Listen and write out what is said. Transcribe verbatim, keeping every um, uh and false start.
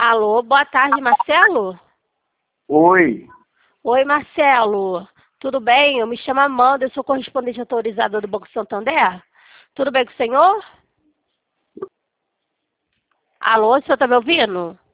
Alô, boa tarde, Marcelo? Oi. Oi, Marcelo. Tudo bem? Eu me chamo Amanda, eu sou correspondente autorizada do Banco Santander. Tudo bem com o senhor? Alô, o senhor está me ouvindo?